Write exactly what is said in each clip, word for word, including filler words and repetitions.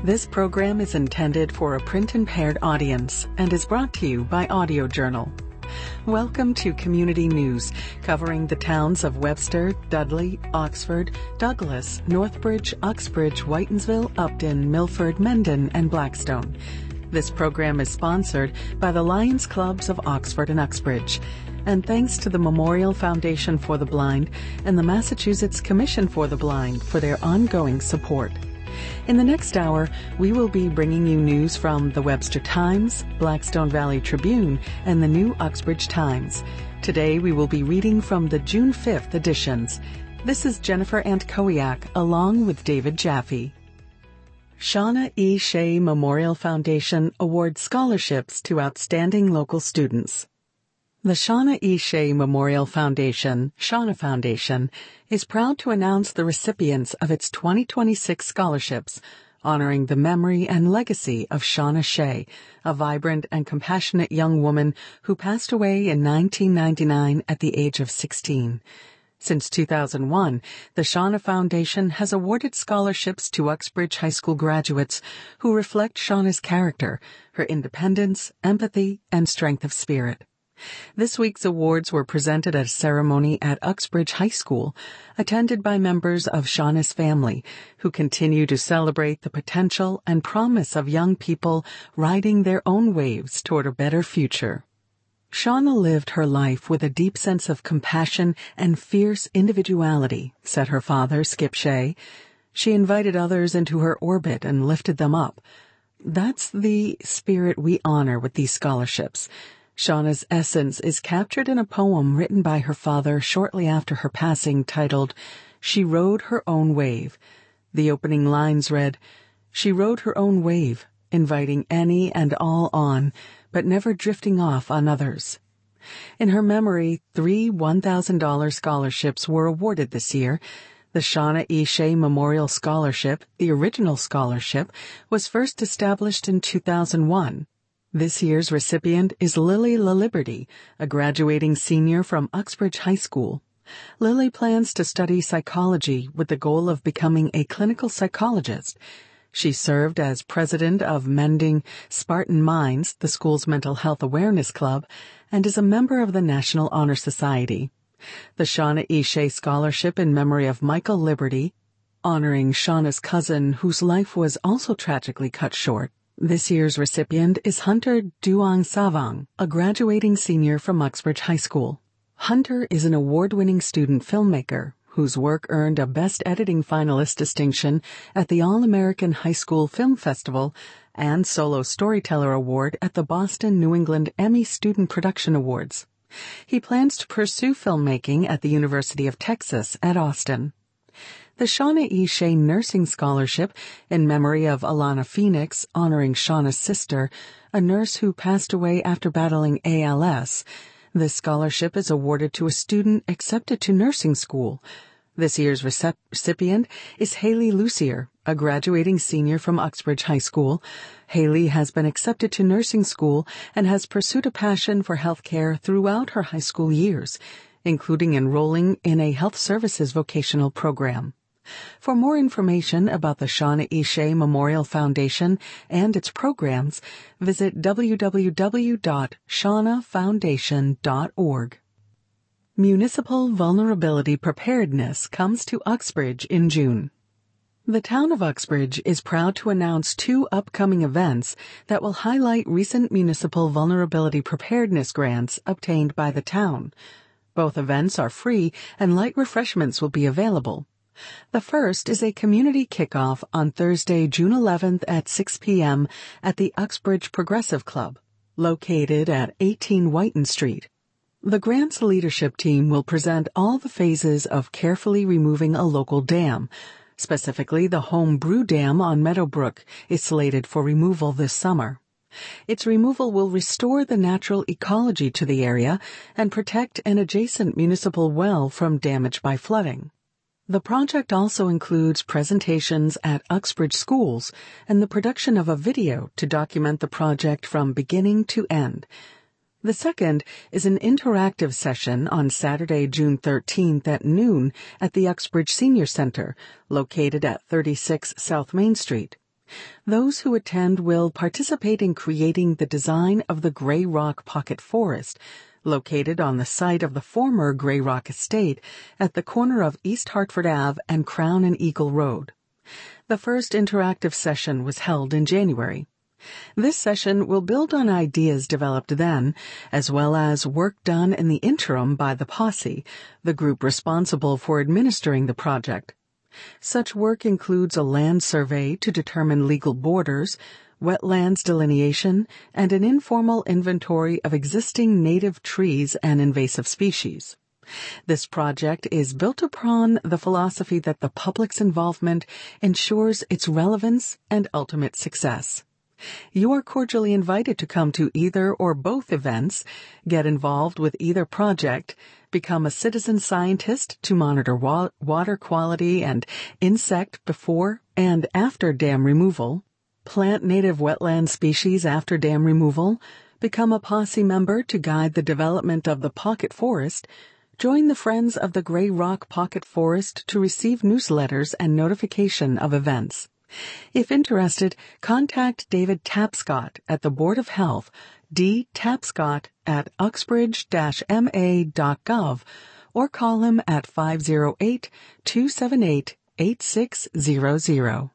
This program is intended for a print-impaired audience and is brought to you by Audio Journal. Welcome to Community News, covering the towns of Webster, Dudley, Oxford, Douglas, Northbridge, Uxbridge, Whitensville, Upton, Milford, Mendon, and Blackstone. This program is sponsored by the Lions Clubs of Oxford and Uxbridge, and thanks to the Memorial Foundation for the Blind and the Massachusetts Commission for the Blind for their ongoing support. In the next hour, we will be bringing you news from the Webster Times, Blackstone Valley Tribune, and the New Uxbridge Times. Today, we will be reading from the June fifth editions. This is Jennifer Antkowiak, along with David Jaffe. Shauna E. Shea Memorial Foundation awards scholarships to outstanding local students. The Shauna E. Shea Memorial Foundation, Shauna Foundation, is proud to announce the recipients of its twenty twenty-six scholarships, honoring the memory and legacy of Shauna Shea, a vibrant and compassionate young woman who passed away in nineteen ninety-nine at the age of sixteen. Since two thousand one, the Shauna Foundation has awarded scholarships to Uxbridge High School graduates who reflect Shauna's character, her independence, empathy, and strength of spirit. This week's awards were presented at a ceremony at Uxbridge High School, attended by members of Shauna's family, who continue to celebrate the potential and promise of young people riding their own waves toward a better future. Shauna lived her life with a deep sense of compassion and fierce individuality, said her father, Skip Shea. She invited others into her orbit and lifted them up. That's the spirit we honor with these scholarships. Shauna's essence is captured in a poem written by her father shortly after her passing titled, She Rode Her Own Wave. The opening lines read, She rode her own wave, inviting any and all on, but never drifting off on others. In her memory, three one thousand dollars scholarships were awarded this year. The Shauna E. Shea Memorial Scholarship, the original scholarship, was first established in two thousand one. This year's recipient is Lily LaLiberty, a graduating senior from Uxbridge High School. Lily plans to study psychology with the goal of becoming a clinical psychologist. She served as president of Mending Spartan Minds, the school's mental health awareness club, and is a member of the National Honor Society. The Shauna E. Shea Scholarship in memory of Michael Liberty, honoring Shauna's cousin whose life was also tragically cut short. This year's recipient is Hunter Duong Savang, a graduating senior from Uxbridge High School. Hunter is an award-winning student filmmaker whose work earned a Best Editing Finalist distinction at the All-American High School Film Festival and Solo Storyteller Award at the Boston New England Emmy Student Production Awards. He plans to pursue filmmaking at the University of Texas at Austin. The Shauna E. Shea Nursing Scholarship in memory of Alana Phoenix, honoring Shauna's sister, a nurse who passed away after battling A L S. This scholarship is awarded to a student accepted to nursing school. This year's recep- recipient is Haley Lucier, a graduating senior from Uxbridge High School. Haley has been accepted to nursing school and has pursued a passion for healthcare throughout her high school years, including enrolling in a health services vocational program. For more information about the Shauna E. Shea Memorial Foundation and its programs, visit w w w dot shauna foundation dot org. Municipal Vulnerability Preparedness comes to Uxbridge in June. The town of Uxbridge is proud to announce two upcoming events that will highlight recent municipal vulnerability preparedness grants obtained by the town. Both events are free and light refreshments will be available. The first is a community kickoff on Thursday, June eleventh at six p.m. at the Uxbridge Progressive Club, located at eighteen Whiten Street. The grants leadership team will present all the phases of carefully removing a local dam. Specifically, the Home Brew Dam on Meadowbrook is slated for removal this summer. Its removal will restore the natural ecology to the area and protect an adjacent municipal well from damage by flooding. The project also includes presentations at Uxbridge schools and the production of a video to document the project from beginning to end. The second is an interactive session on Saturday, June thirteenth at noon at the Uxbridge Senior Center, located at thirty-six South Main Street. Those who attend will participate in creating the design of the Grey Rock Pocket Forest, located on the site of the former Grey Rock Estate at the corner of East Hartford Avenue and Crown and Eagle Road. The first interactive session was held in January. This session will build on ideas developed then, as well as work done in the interim by the Posse, the group responsible for administering the project. Such work includes a land survey to determine legal borders, wetlands delineation, and an informal inventory of existing native trees and invasive species. This project is built upon the philosophy that the public's involvement ensures its relevance and ultimate success. You are cordially invited to come to either or both events, get involved with either project, become a citizen scientist to monitor wa- water quality and insect before and after dam removal, plant native wetland species after dam removal, become a Posse member to guide the development of the Pocket Forest, join the Friends of the Grey Rock Pocket Forest to receive newsletters and notification of events. If interested, contact David Tapscott at the Board of Health, d tapscott at uxbridge dash m a dot gov, or call him at five oh eight, two seven eight, eight six zero zero.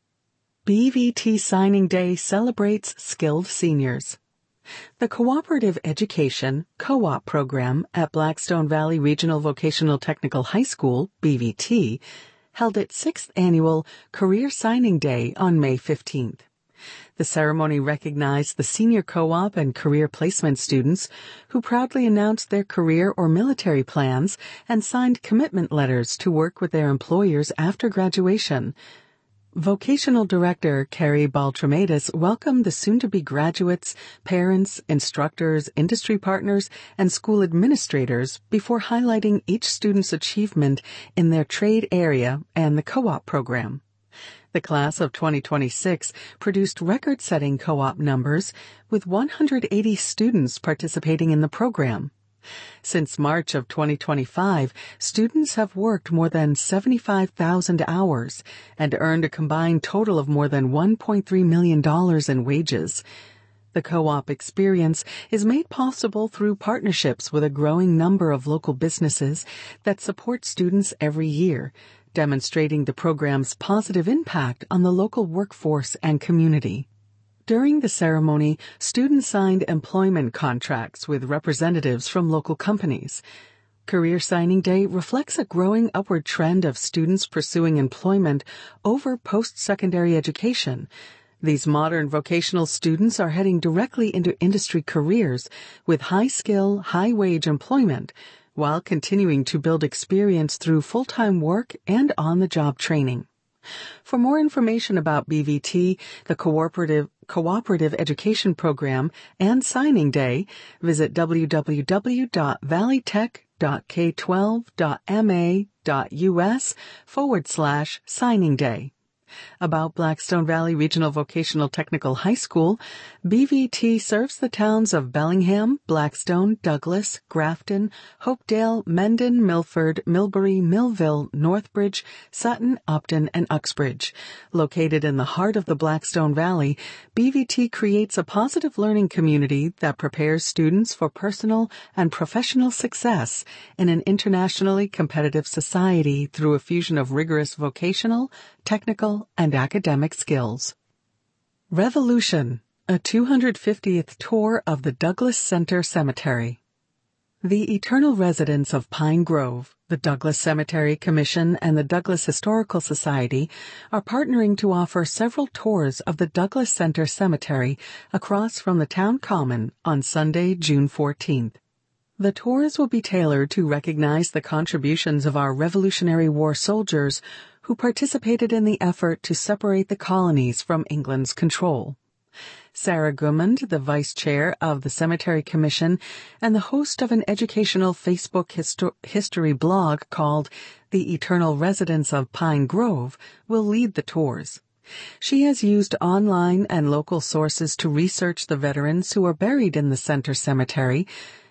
B V T Signing Day celebrates skilled seniors. The Cooperative Education Co-op program at Blackstone Valley Regional Vocational Technical High School, B V T, held its sixth annual Career Signing Day on May fifteenth. The ceremony recognized the senior co-op and career placement students who proudly announced their career or military plans and signed commitment letters to work with their employers after graduation. Vocational Director Carrie Baltramatis welcomed the soon-to-be graduates, parents, instructors, industry partners, and school administrators before highlighting each student's achievement in their trade area and the co-op program. The class of twenty twenty-six produced record-setting co-op numbers, with one hundred eighty students participating in the program. Since March of twenty twenty-five, students have worked more than seventy-five thousand hours and earned a combined total of more than one point three million dollars in wages. The co-op experience is made possible through partnerships with a growing number of local businesses that support students every year, demonstrating the program's positive impact on the local workforce and community. During the ceremony, students signed employment contracts with representatives from local companies. Career Signing Day reflects a growing upward trend of students pursuing employment over post-secondary education. These modern vocational students are heading directly into industry careers with high-skill, high-wage employment, while continuing to build experience through full-time work and on-the-job training. For more information about B V T, the Cooperative Cooperative Education Program, and Signing Day, visit w w w dot valley tech dot k twelve dot m a dot u s forward slash signing day. About Blackstone Valley Regional Vocational Technical High School, B V T serves the towns of Bellingham, Blackstone, Douglas, Grafton, Hopedale, Mendon, Milford, Millbury, Millville, Northbridge, Sutton, Upton, and Uxbridge. Located in the heart of the Blackstone Valley, B V T creates a positive learning community that prepares students for personal and professional success in an internationally competitive society through a fusion of rigorous vocational, technical, and academic skills. Revolution, a two hundred fiftieth tour of the Douglas Center Cemetery. The Eternal Residents of Pine Grove, the Douglas Cemetery Commission, and the Douglas Historical Society are partnering to offer several tours of the Douglas Center Cemetery across from the town common on Sunday, June fourteenth. The tours will be tailored to recognize the contributions of our Revolutionary War soldiers who participated in the effort to separate the colonies from England's control. Sarah Goodmond, the Vice Chair of the Cemetery Commission and the host of an educational Facebook histo- history blog called The Eternal Residents of Pine Grove, will lead the tours. She has used online and local sources to research the veterans who are buried in the Center Cemetery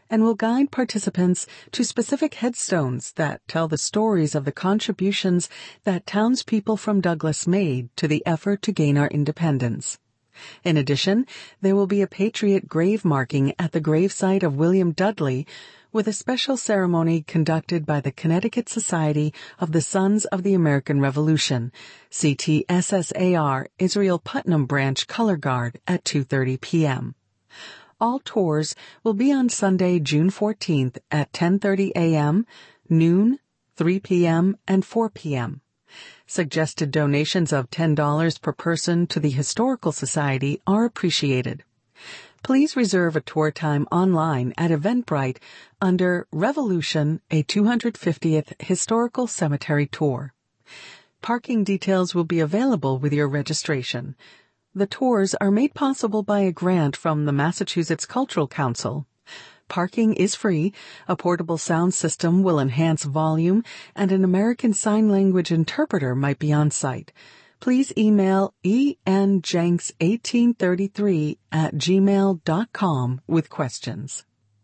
and will guide participants to specific headstones that tell the stories of the contributions that townspeople from Douglas made to the effort to gain our independence. In addition, there will be a Patriot grave marking at the gravesite of William Dudley, with a special ceremony conducted by the Connecticut Society of the Sons of the American Revolution, C T S S A R, Israel Putnam Branch Color Guard, at two thirty p.m. All tours will be on Sunday, June fourteenth at ten thirty a.m., noon, three p.m., and four p.m. Suggested donations of ten dollars per person to the Historical Society are appreciated. Please reserve a tour time online at Eventbrite under Revolution, a two hundred fiftieth Historical Cemetery Tour. Parking details will be available with your registration. The tours are made possible by a grant from the Massachusetts Cultural Council. Parking is free, a portable sound system will enhance volume, and an American Sign Language interpreter might be on site. Please email e n jenks eighteen thirty-three at gmail dot com with questions.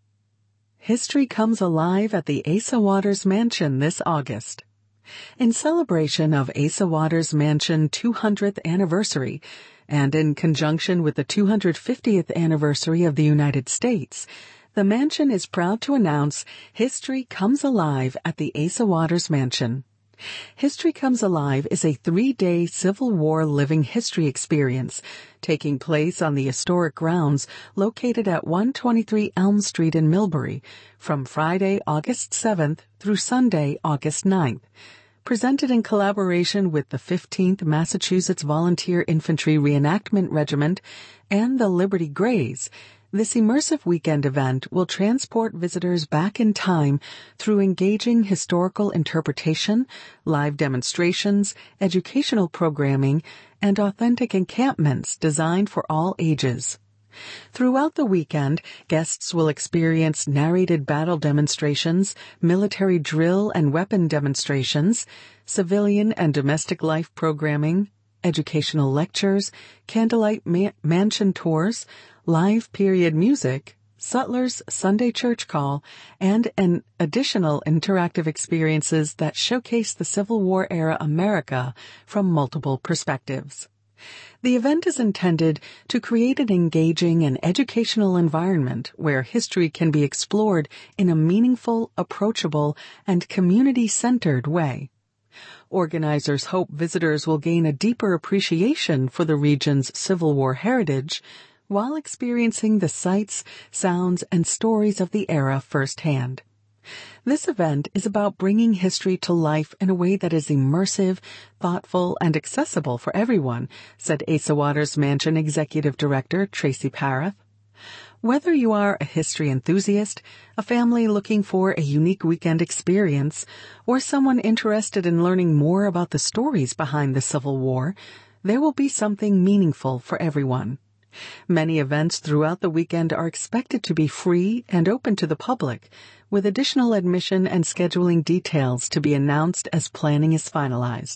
History comes alive at the Asa Waters Mansion this August. In celebration of Asa Waters Mansion two hundredth anniversary, and in conjunction with the two hundred fiftieth anniversary of the United States, the mansion is proud to announce History Comes Alive at the Asa Waters Mansion. History Comes Alive is a three-day Civil War living history experience taking place on the historic grounds located at one twenty-three Elm Street in Millbury from Friday, August seventh through Sunday, August ninth. Presented in collaboration with the fifteenth Massachusetts Volunteer Infantry Reenactment Regiment and the Liberty Grays, this immersive weekend event will transport visitors back in time through engaging historical interpretation, live demonstrations, educational programming, and authentic encampments designed for all ages. Throughout the weekend, guests will experience narrated battle demonstrations, military drill and weapon demonstrations, civilian and domestic life programming, educational lectures, candlelight ma- mansion tours, live period music, Sutler's Sunday Church Call, and an additional interactive experiences that showcase the Civil War era America from multiple perspectives. The event is intended to create an engaging and educational environment where history can be explored in a meaningful, approachable, and community-centered way. Organizers hope visitors will gain a deeper appreciation for the region's Civil War heritage while experiencing the sights, sounds, and stories of the era firsthand. This event is about bringing history to life in a way that is immersive, thoughtful, and accessible for everyone, said Asa Waters Mansion Executive Director Tracy Parath. Whether you are a history enthusiast, a family looking for a unique weekend experience, or someone interested in learning more about the stories behind the Civil War, there will be something meaningful for everyone. Many events throughout the weekend are expected to be free and open to the public, with additional admission and scheduling details to be announced as planning is finalized.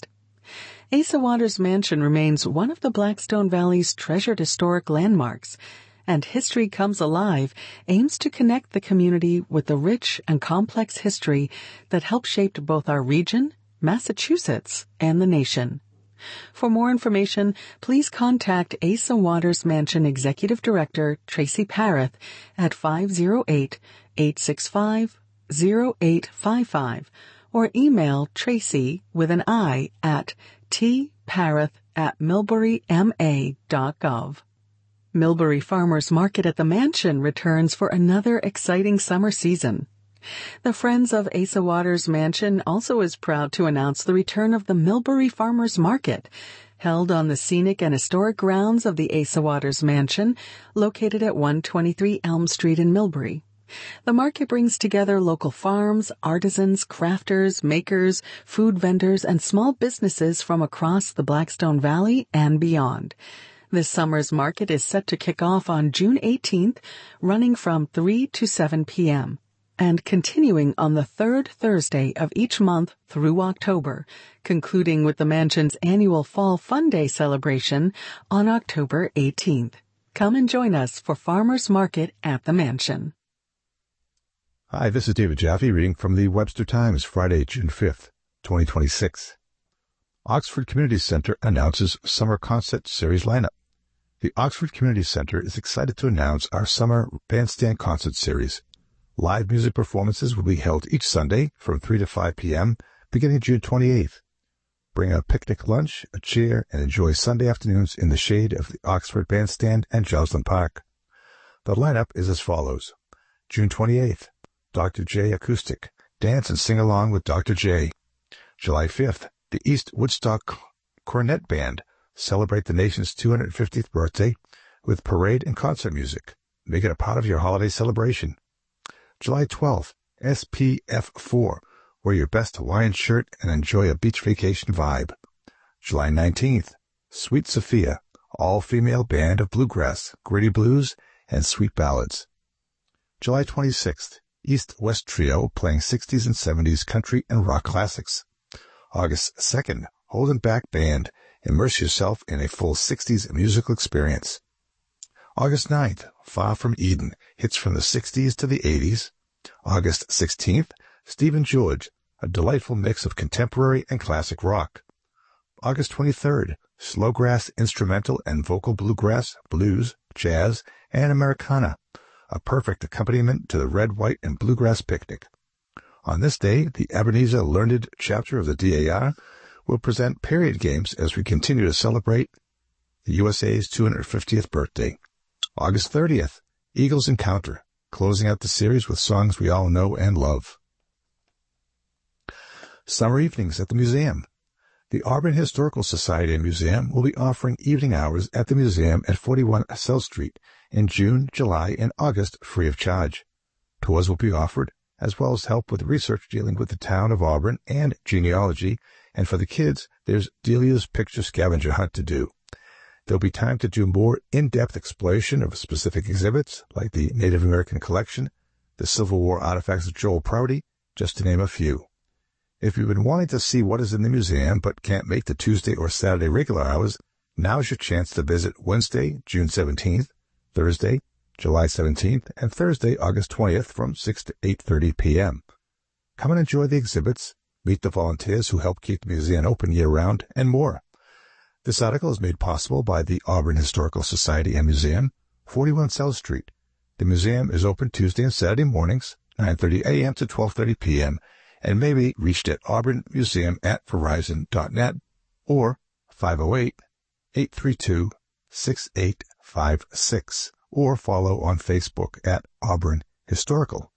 Asa Waters Mansion remains one of the Blackstone Valley's treasured historic landmarks, and History Comes Alive aims to connect the community with the rich and complex history that helped shape both our region, Massachusetts, and the nation. For more information, please contact Asa Waters Mansion Executive Director Tracy Parath at five oh eight, eight six five, oh eight five five or email Tracy with an I at tparath at millbury m a dot gov. Millbury Farmers Market at the Mansion returns for another exciting summer season. The Friends of Asa Waters Mansion also is proud to announce the return of the Millbury Farmers Market, held on the scenic and historic grounds of the Asa Waters Mansion, located at one twenty-three Elm Street in Millbury. The market brings together local farms, artisans, crafters, makers, food vendors, and small businesses from across the Blackstone Valley and beyond. This summer's market is set to kick off on June eighteenth, running from three to seven p.m. and continuing on the third Thursday of each month through October, concluding with the Mansion's annual Fall Fun Day celebration on October eighteenth. Come and join us for Farmers Market at the Mansion. Hi, this is David Jaffe reading from the Webster Times, Friday, June fifth, twenty twenty-six. Oxford Community Center announces Summer Concert Series lineup. The Oxford Community Center is excited to announce our Summer Bandstand Concert Series. Live music performances will be held each Sunday from three to five p.m., beginning June twenty-eighth. Bring a picnic lunch, a chair, and enjoy Sunday afternoons in the shade of the Oxford Bandstand and Joslyn Park. The lineup is as follows. June twenty-eighth. Doctor J Acoustic. Dance and sing along with Doctor J. July fifth. The East Woodstock Cornet Band. Celebrate the nation's two hundred fiftieth birthday with parade and concert music. Make it a part of your holiday celebration. July twelfth. S P F four. Wear your best Hawaiian shirt and enjoy a beach vacation vibe. July nineteenth. Sweet Sophia. All-female band of bluegrass, gritty blues, and sweet ballads. July twenty-sixth. East-West Trio playing sixties and seventies country and rock classics. August second, Holding Back Band. Immerse yourself in a full sixties musical experience. August ninth, Far From Eden, hits from the sixties to the eighties. August sixteenth, Stephen George, a delightful mix of contemporary and classic rock. August twenty-third, Slowgrass instrumental and vocal bluegrass, blues, jazz, and Americana. A perfect accompaniment to the red, white, and bluegrass picnic. On this day, the Ebenezer Learned chapter of the D A R will present period games as we continue to celebrate the U S A's two hundred fiftieth birthday. August thirtieth, Eagles Encounter, closing out the series with songs we all know and love. Summer evenings at the museum. The Auburn Historical Society and Museum will be offering evening hours at the museum at forty-one South Street in June, July, and August free of charge. Tours will be offered, as well as help with research dealing with the town of Auburn and genealogy, and for the kids, there's Delia's Picture Scavenger Hunt to do. There'll be time to do more in-depth exploration of specific exhibits, like the Native American collection, the Civil War artifacts of Joel Prouty, just to name a few. If you've been wanting to see what is in the museum but can't make the Tuesday or Saturday regular hours, now's your chance to visit Wednesday, June seventeenth, Thursday, July seventeenth, and Thursday, August twentieth from six to eight thirty p.m. Come and enjoy the exhibits, meet the volunteers who help keep the museum open year-round, and more. This article is made possible by the Auburn Historical Society and Museum, forty-one South Street. The museum is open Tuesday and Saturday mornings, nine thirty a.m. to twelve thirty p.m., and may be reached at auburnmuseum at verizon dot net or five oh eight, eight three two, six eight five six, or follow on Facebook at Auburn Historical.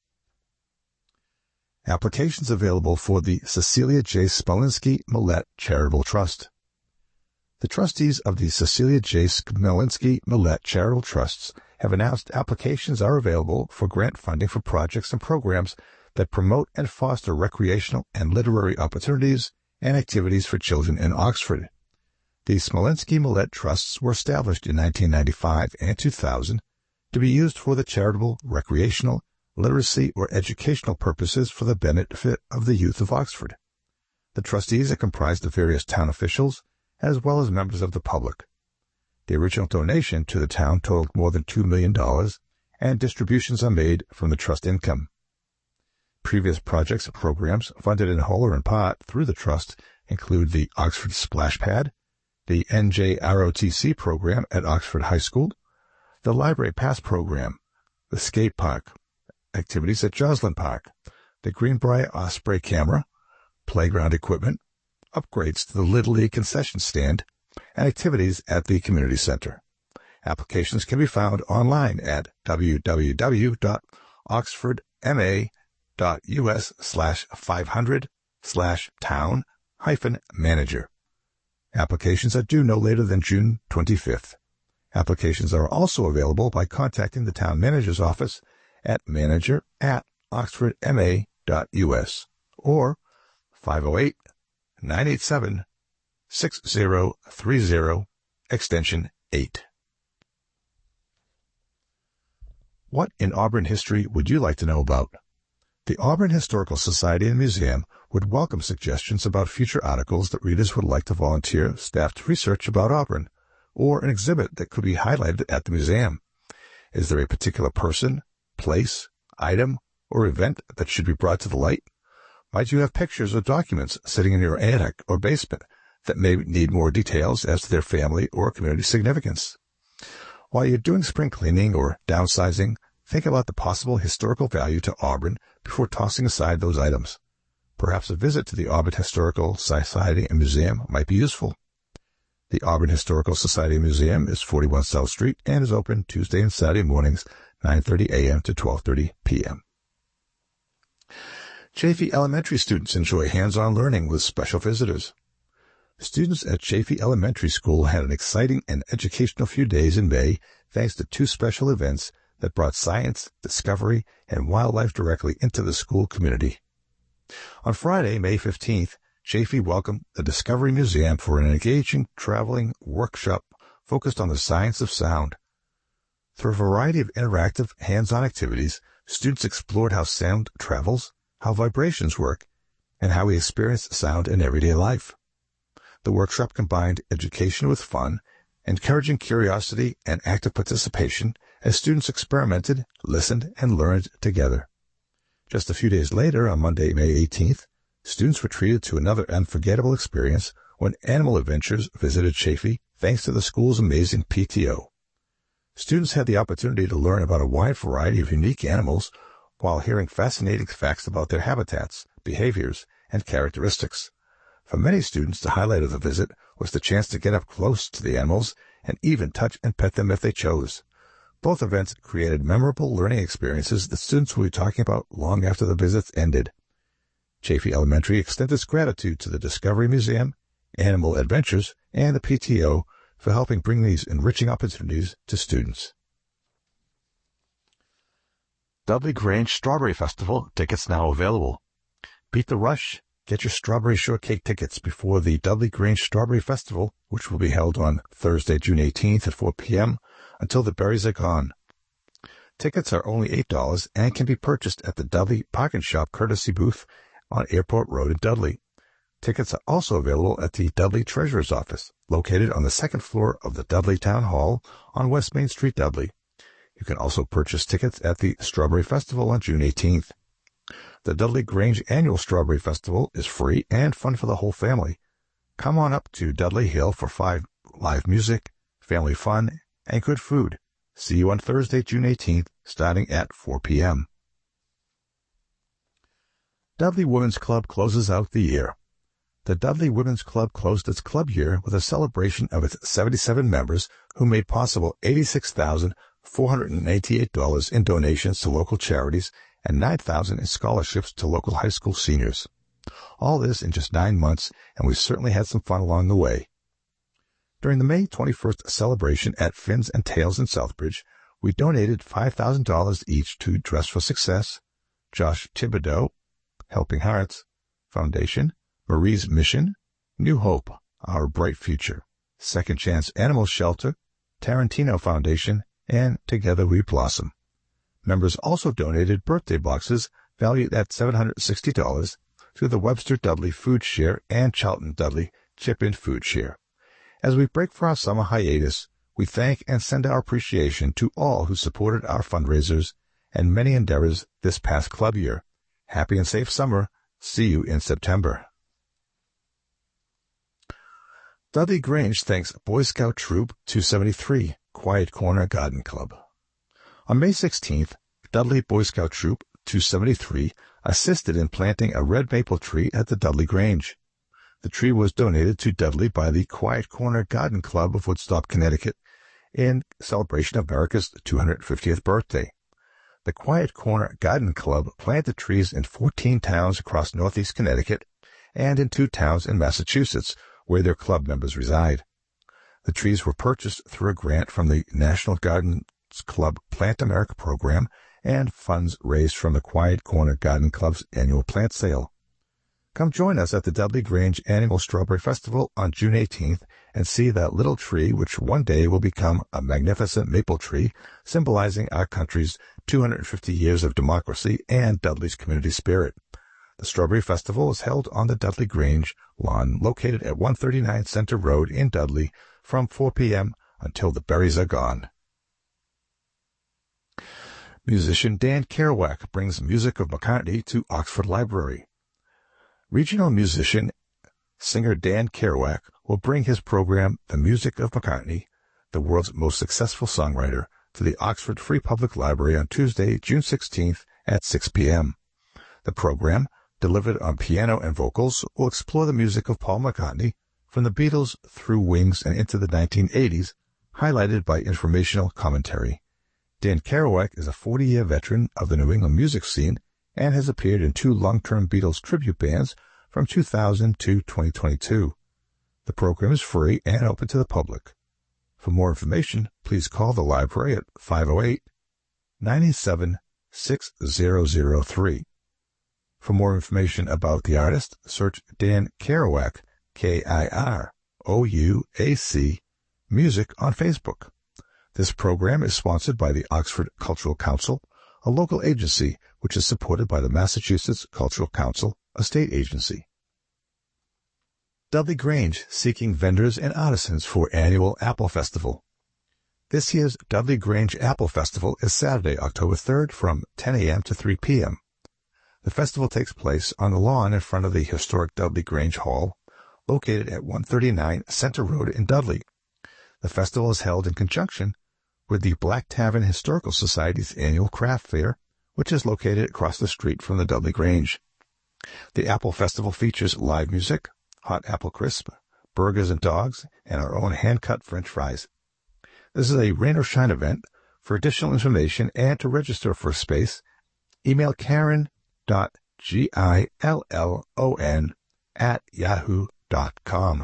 Applications available for the Cecilia J. Smolinski Millett Charitable Trust. The trustees of the Cecilia J. Smolinski Millett Charitable Trusts have announced applications are available for grant funding for projects and programs that promote and foster recreational and literary opportunities and activities for children in Oxford. The Smolinski Millett Trusts were established in nineteen ninety-five and two thousand to be used for the charitable, recreational, literacy, or educational purposes for the benefit of the youth of Oxford. The trustees are comprised of various town officials as well as members of the public. The original donation to the town totaled more than two million dollars, and distributions are made from the trust income. Previous projects and programs funded in whole or in part through the trust include the Oxford Splash Pad, the N J R O T C program at Oxford High School, the Library Pass program, the skate park, activities at Joslyn Park, the Greenbrier Osprey camera, playground equipment, upgrades to the Little League concession stand, and activities at the community center. Applications can be found online at w w w dot oxford m a dot u s slash five hundred slash town hyphen manager. Applications are due no later than June twenty-fifth. Applications are also available by contacting the town manager's office at manager at oxford m a dot u s or five oh eight, nine eight seven, six oh three oh, extension eight. What in Auburn history would you like to know about? The Auburn Historical Society and Museum would welcome suggestions about future articles that readers would like to volunteer staff to research about Auburn, or an exhibit that could be highlighted at the museum. Is there a particular person, place, item, or event that should be brought to the light? Might you have pictures or documents sitting in your attic or basement that may need more details as to their family or community significance? While you're doing spring cleaning or downsizing, think about the possible historical value to Auburn before tossing aside those items. Perhaps a visit to the Auburn Historical Society and Museum might be useful. The Auburn Historical Society and Museum is forty-one South Street and is open Tuesday and Saturday mornings, nine thirty a.m. to twelve thirty p.m. Chaffee Elementary students enjoy hands-on learning with special visitors. Students at Chaffee Elementary School had an exciting and educational few days in May thanks to two special events that brought science, discovery, and wildlife directly into the school community. On Friday, May fifteenth, Chaffee welcomed the Discovery Museum for an engaging traveling workshop focused on the science of sound. Through a variety of interactive, hands-on activities, students explored how sound travels, how vibrations work, and how we experience sound in everyday life. The workshop combined education with fun, encouraging curiosity and active participation as students experimented, listened, and learned together. Just a few days later, on Monday, May eighteenth, students were treated to another unforgettable experience when Animal Adventures visited Chaffee thanks to the school's amazing P T O. Students had the opportunity to learn about a wide variety of unique animals while hearing fascinating facts about their habitats, behaviors, and characteristics. For many students, the highlight of the visit was the chance to get up close to the animals and even touch and pet them if they chose. Both events created memorable learning experiences that students will be talking about long after the visits ended. Chaffee Elementary extends its gratitude to the Discovery Museum, Animal Adventures, and the P T O for helping bring these enriching opportunities to students. Dudley Grange Strawberry Festival tickets now available. Beat the rush. Get your Strawberry Shortcake tickets before the Dudley Grange Strawberry Festival, which will be held on Thursday, June eighteenth at four p.m. until the berries are gone. Tickets are only eight dollars and can be purchased at the Dudley Park and Shop courtesy booth on Airport Road in Dudley. Tickets are also available at the Dudley Treasurer's Office, located on the second floor of the Dudley Town Hall on West Main Street, Dudley. You can also purchase tickets at the Strawberry Festival on June eighteenth. The Dudley Grange Annual Strawberry Festival is free and fun for the whole family. Come on up to Dudley Hill for five live music, family fun, and good food. See you on Thursday, June eighteenth, starting at four p.m. Dudley Women's Club closes out the year. The Dudley Women's Club closed its club year with a celebration of its seventy-seven members who made possible eighty-six thousand four hundred eighty-eight dollars in donations to local charities and nine thousand dollars in scholarships to local high school seniors. All this in just nine months, and we certainly had some fun along the way. During the May twenty-first celebration at Fins and Tails in Southbridge, we donated five thousand dollars each to Dress for Success, Josh Thibodeau, Helping Hearts Foundation, Marie's Mission, New Hope, Our Bright Future, Second Chance Animal Shelter, Tarantino Foundation, and Together We Blossom. Members also donated birthday boxes valued at seven hundred sixty dollars to the Webster Dudley Food Share and Charlton Dudley Chip-In Food Share. As we break for our summer hiatus, we thank and send our appreciation to all who supported our fundraisers and many endeavors this past club year. Happy and safe summer. See you in September. Dudley Grange thanks Boy Scout Troop two seventy-three, Quiet Corner Garden Club. On May sixteenth, Dudley Boy Scout Troop two seventy-three assisted in planting a red maple tree at the Dudley Grange. The tree was donated to Dudley by the Quiet Corner Garden Club of Woodstock, Connecticut, in celebration of America's two hundred fiftieth birthday. The Quiet Corner Garden Club planted trees in fourteen towns across northeast Connecticut and in two towns in Massachusetts, where their club members reside. The trees were purchased through a grant from the National Gardens Club Plant America program and funds raised from the Quiet Corner Garden Club's annual plant sale. Come join us at the Dudley Grange Annual Strawberry Festival on June eighteenth and see that little tree which one day will become a magnificent maple tree, symbolizing our country's two hundred fifty years of democracy and Dudley's community spirit. The Strawberry Festival is held on the Dudley Grange lawn located at one thirty-nine Center Road in Dudley from four p.m. until the berries are gone. Musician Dan Kerouac brings Music of McCartney to Oxford Library. Regional musician, singer Dan Kerouac will bring his program, The Music of McCartney, the world's most successful songwriter, to the Oxford Free Public Library on Tuesday, June sixteenth at six p.m. The program, delivered on piano and vocals, will explore the music of Paul McCartney from the Beatles through Wings and into the nineteen eighties, highlighted by informational commentary. Dan Kerouac is a forty-year veteran of the New England music scene and has appeared in two long-term Beatles tribute bands from two thousand to twenty twenty-two. The program is free and open to the public. For more information, please call the library at five oh eight, nine seven, six zero zero three. For more information about the artist, search Dan Kerouac, K I R O U A C, music on Facebook. This program is sponsored by the Oxford Cultural Council, a local agency which is supported by the Massachusetts Cultural Council, a state agency. Dudley Grange seeking vendors and artisans for annual Apple Festival. This year's Dudley Grange Apple Festival is Saturday, October third from ten a.m. to three p.m. The festival takes place on the lawn in front of the historic Dudley Grange Hall, located at one thirty-nine Center Road in Dudley. The festival is held in conjunction with the Black Tavern Historical Society's annual craft fair, which is located across the street from the Dudley Grange. The Apple Festival features live music, hot apple crisp, burgers and dogs, and our own hand-cut French fries. This is a rain or shine event. For additional information and to register for space, email Karen dot G I L L O N at yahoo dot com.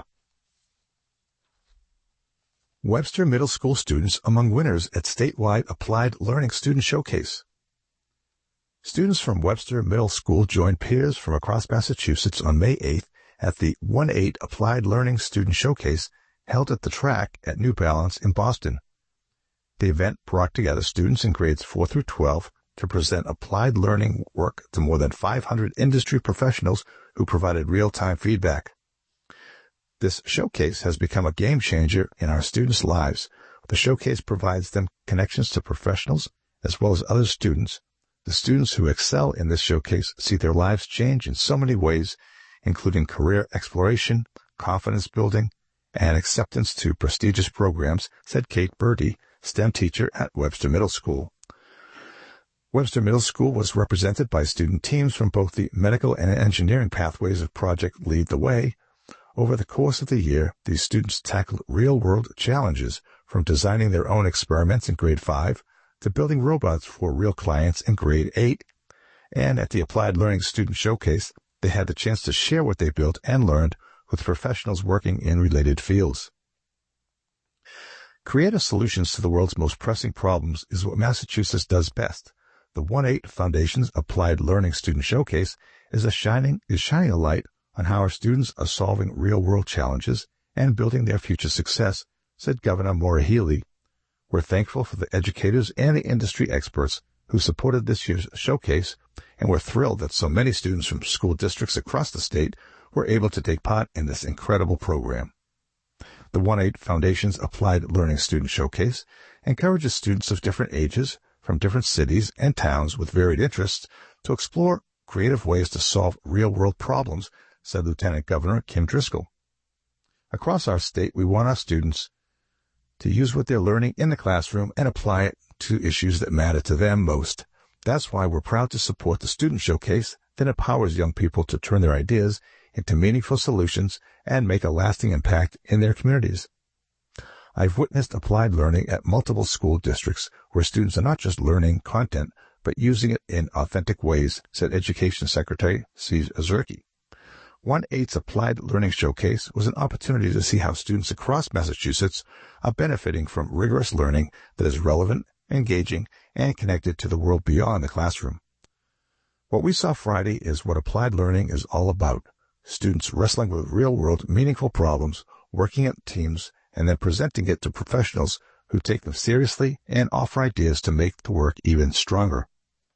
Webster Middle School students among winners at statewide Applied Learning Student Showcase. Students from Webster Middle School joined peers from across Massachusetts on May eighth at the one eight Applied Learning Student Showcase held at the track at New Balance in Boston. The event brought together students in grades four through twelve to present applied learning work to more than five hundred industry professionals who provided real-time feedback. This showcase has become a game changer in our students' lives. The showcase provides them connections to professionals as well as other students. The students who excel in this showcase see their lives change in so many ways, including career exploration, confidence building, and acceptance to prestigious programs, said Kate Birdie, STEM teacher at Webster Middle School. Webster Middle School was represented by student teams from both the medical and engineering pathways of Project Lead the Way. Over the course of the year, these students tackled real-world challenges, from designing their own experiments in grade five to building robots for real clients in grade eight. And at the Applied Learning Student Showcase, they had the chance to share what they built and learned with professionals working in related fields. Creative solutions to the world's most pressing problems is what Massachusetts does best. The one eight Foundation's Applied Learning Student Showcase is a shining is shining a light on how our students are solving real-world challenges and building their future success, said Governor Maura Healey. We're thankful for the educators and the industry experts who supported this year's showcase, and we're thrilled that so many students from school districts across the state were able to take part in this incredible program. The one eight Foundation's Applied Learning Student Showcase encourages students of different ages from different cities and towns with varied interests to explore creative ways to solve real-world problems, said Lieutenant Governor Kim Driscoll. Across our state, we want our students to use what they're learning in the classroom and apply it to issues that matter to them most. That's why we're proud to support the Student Showcase that empowers young people to turn their ideas into meaningful solutions and make a lasting impact in their communities. I've witnessed applied learning at multiple school districts where students are not just learning content, but using it in authentic ways, said Education Secretary Steve Ozerky. one eight's Applied Learning Showcase was an opportunity to see how students across Massachusetts are benefiting from rigorous learning that is relevant, engaging, and connected to the world beyond the classroom. What we saw Friday is what applied learning is all about. Students wrestling with real-world, meaningful problems, working in teams, and then presenting it to professionals who take them seriously and offer ideas to make the work even stronger.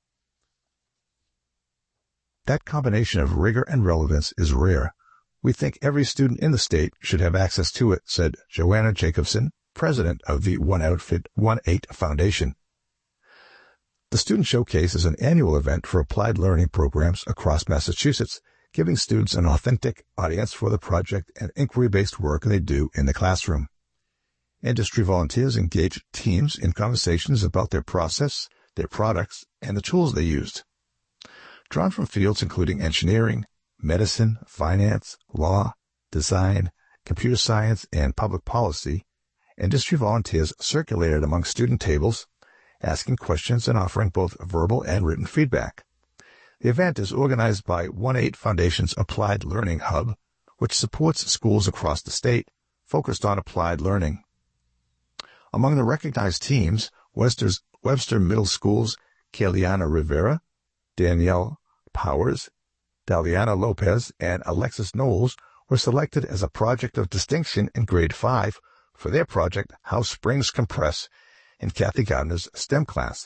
That combination of rigor and relevance is rare. We think every student in the state should have access to it, said Joanna Jacobson, president of the one eight Foundation. The Student Showcase is an annual event for applied learning programs across Massachusetts, giving students an authentic audience for the project and inquiry-based work they do in the classroom. Industry volunteers engage teams in conversations about their process, their products, and the tools they used. Drawn from fields including engineering, medicine, finance, law, design, computer science, and public policy, industry volunteers circulated among student tables, asking questions and offering both verbal and written feedback. The event is organized by one eight Foundation's Applied Learning Hub, which supports schools across the state focused on applied learning. Among the recognized teams, Webster's, Webster Middle School's Kaliana Rivera, Danielle Powers, Daliana Lopez, and Alexis Knowles were selected as a project of distinction in grade five for their project How Springs Compress in Kathy Gardner's STEM class.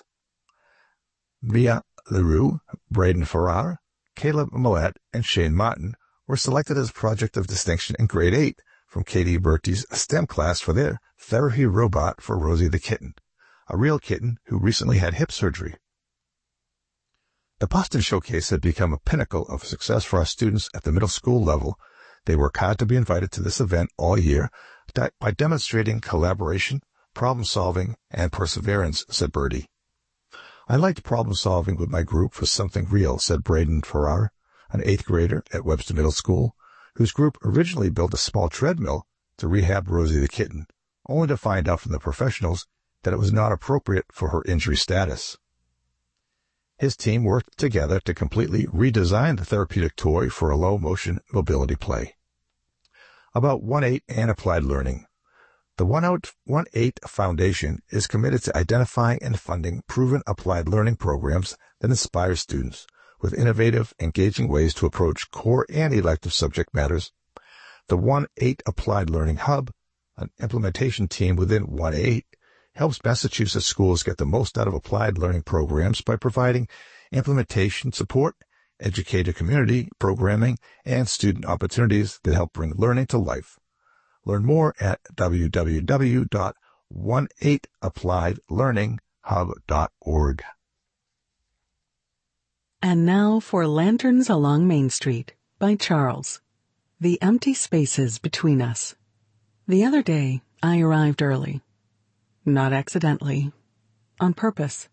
Mia LaRue, Braden Farrar, Caleb Millett, and Shane Martin were selected as project of distinction in grade eight from Katie Bertie's STEM class for their therapy robot for Rosie the kitten, a real kitten who recently had hip surgery. The Boston Showcase had become a pinnacle of success for our students at the middle school level. They work hard to be invited to this event all year by demonstrating collaboration, problem-solving, and perseverance, said Bertie. I liked problem-solving with my group for something real, said Braden Farrar, an eighth grader at Webster Middle School, whose group originally built a small treadmill to rehab Rosie the kitten, only to find out from the professionals that it was not appropriate for her injury status. His team worked together to completely redesign the therapeutic toy for a low-motion mobility play. About one eight and applied learning. The one eight Foundation is committed to identifying and funding proven applied learning programs that inspire students with innovative, engaging ways to approach core and elective subject matters. The one eight Applied Learning Hub, an implementation team within one eight, helps Massachusetts schools get the most out of applied learning programs by providing implementation support, educator community programming, and student opportunities that help bring learning to life. Learn more at w w w dot one eight applied learning hub dot org. And now for Lanterns Along Main Street by Charles. The Empty Spaces Between Us. The other day, I arrived early. Not accidentally. On purpose.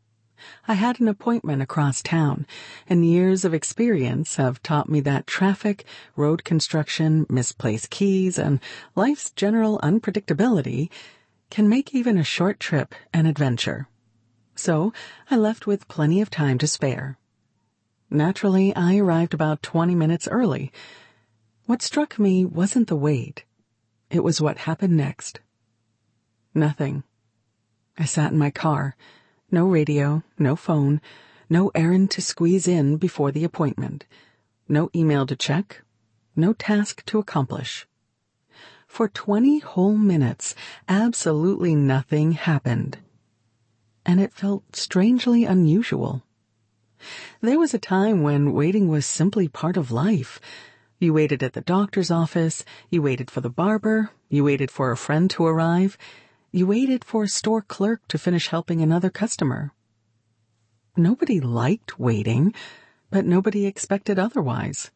I had an appointment across town, and years of experience have taught me that traffic, road construction, misplaced keys, and life's general unpredictability can make even a short trip an adventure. So I left with plenty of time to spare. Naturally, I arrived about twenty minutes early. What struck me wasn't the wait. It was what happened next. Nothing. I sat in my car. No radio, no phone, no errand to squeeze in before the appointment, no email to check, no task to accomplish. For twenty whole minutes, absolutely nothing happened. And it felt strangely unusual. There was a time when waiting was simply part of life. You waited at the doctor's office, you waited for the barber, you waited for a friend to arrive, you waited for a store clerk to finish helping another customer. Nobody liked waiting, but nobody expected otherwise.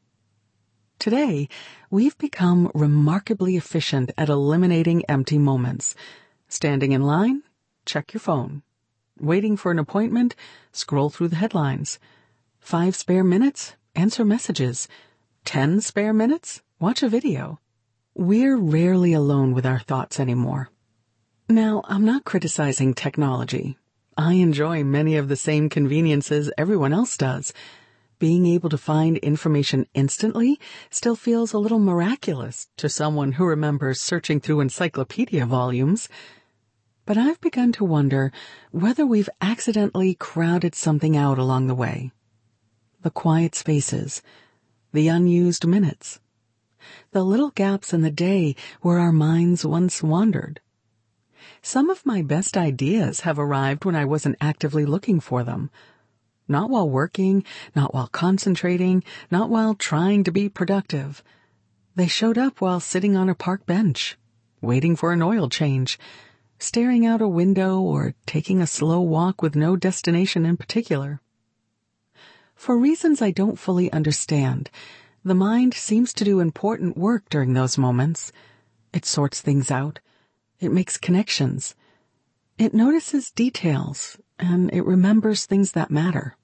Today, we've become remarkably efficient at eliminating empty moments. Standing in line, check your phone. Waiting for an appointment, scroll through the headlines. Five spare minutes, answer messages. Ten spare minutes, watch a video. We're rarely alone with our thoughts anymore. Now, I'm not criticizing technology. I enjoy many of the same conveniences everyone else does. Being able to find information instantly still feels a little miraculous to someone who remembers searching through encyclopedia volumes. But I've begun to wonder whether we've accidentally crowded something out along the way. The quiet spaces, the unused minutes, the little gaps in the day where our minds once wandered. Some of my best ideas have arrived when I wasn't actively looking for them. Not while working, not while concentrating, not while trying to be productive. They showed up while sitting on a park bench, waiting for an oil change, staring out a window or taking a slow walk with no destination in particular. For reasons I don't fully understand, the mind seems to do important work during those moments. It sorts things out. It makes connections. It notices details, and it remembers things that matter.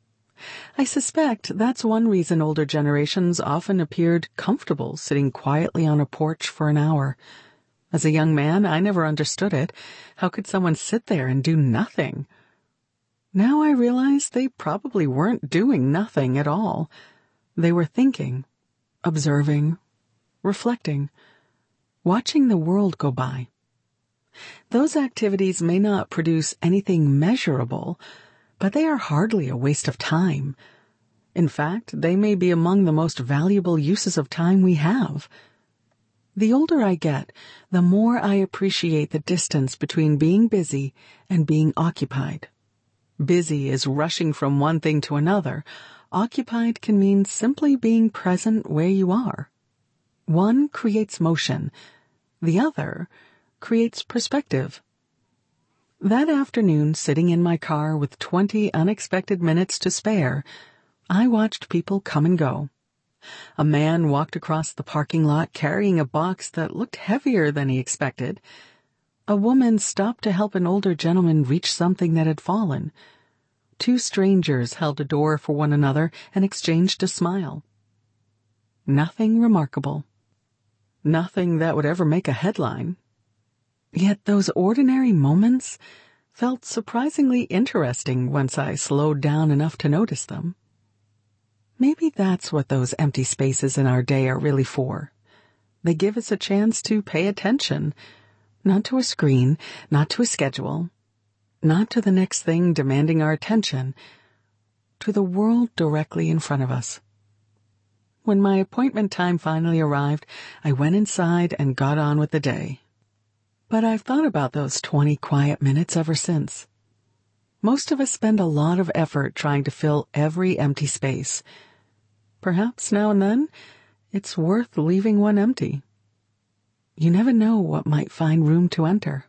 I suspect that's one reason older generations often appeared comfortable sitting quietly on a porch for an hour. As a young man, I never understood it. How could someone sit there and do nothing? Now I realize they probably weren't doing nothing at all. They were thinking, observing, reflecting, watching the world go by. Those activities may not produce anything measurable, but they are hardly a waste of time. In fact, they may be among the most valuable uses of time we have. The older I get, the more I appreciate the distance between being busy and being occupied. Busy is rushing from one thing to another. Occupied can mean simply being present where you are. One creates motion. The other creates perspective. That afternoon, sitting in my car with twenty unexpected minutes to spare, I watched people come and go. A man walked across the parking lot carrying a box that looked heavier than he expected. A woman stopped to help an older gentleman reach something that had fallen. Two strangers held a door for one another and exchanged a smile. Nothing remarkable. Nothing that would ever make a headline. Yet those ordinary moments felt surprisingly interesting once I slowed down enough to notice them. Maybe that's what those empty spaces in our day are really for. They give us a chance to pay attention, not to a screen, not to a schedule, not to the next thing demanding our attention, to the world directly in front of us. When my appointment time finally arrived, I went inside and got on with the day. But I've thought about those twenty quiet minutes ever since. Most of us spend a lot of effort trying to fill every empty space. Perhaps now and then, it's worth leaving one empty. You never know what might find room to enter.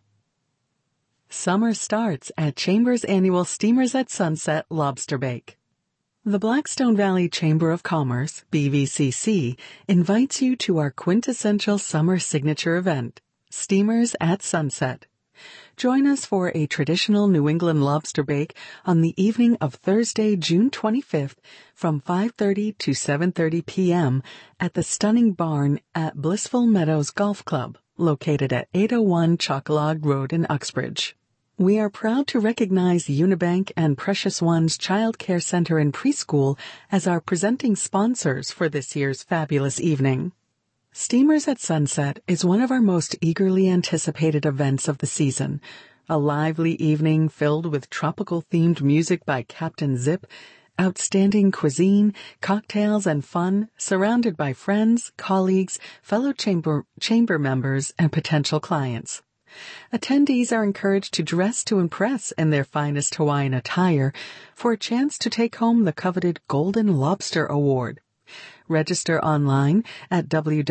Summer starts at Chamber's annual Steamers at Sunset Lobster Bake. The Blackstone Valley Chamber of Commerce, B V C C, invites you to our quintessential summer signature event, Steamers at Sunset. Join us for a traditional New England lobster bake on the evening of Thursday, June twenty-fifth from five thirty to seven thirty p.m. at the stunning barn at Blissful Meadows Golf Club, located at eight oh one Chalkalog Road in Uxbridge. We are proud to recognize Unibank and Precious One's Child Care Center and Preschool as our presenting sponsors for this year's fabulous evening. Steamers at Sunset is one of our most eagerly anticipated events of the season, a lively evening filled with tropical-themed music by Captain Zip, outstanding cuisine, cocktails, and fun, surrounded by friends, colleagues, fellow chamber, chamber members, and potential clients. Attendees are encouraged to dress to impress in their finest Hawaiian attire for a chance to take home the coveted Golden Lobster Award. Register online at